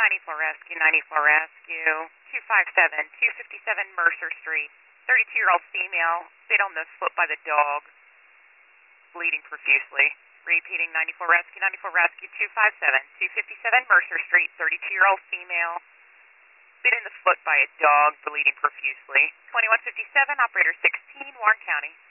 94 Rescue, 94 Rescue, 257, 257 Mercer Street. 32-year-old female, spit on the foot by the dog, bleeding profusely. Repeating, 94 Rescue, 94 Rescue, 257, 257 Mercer Street. 32-year-old female, spit in the foot by a dog, bleeding profusely. 2157, operator 16, Warren County.